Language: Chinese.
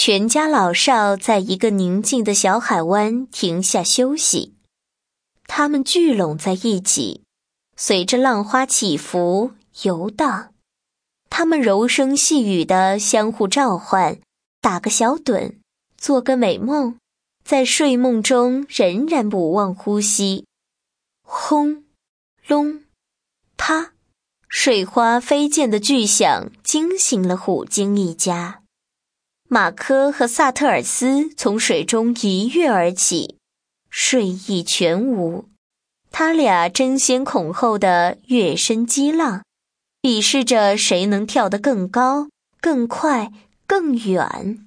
全家老少在一个宁静的小海湾停下休息。他们聚拢在一起，随着浪花起伏游荡。他们柔声细语地相互召唤，打个小盹，做个美梦，在睡梦中仍然不忘呼吸。轰隆啪，水花飞溅的巨响惊醒了虎鲸一家。马科和萨特尔斯从水中一跃而起，睡意全无。他俩争先恐后地跃身激浪，比试着谁能跳得更高、更快、更远。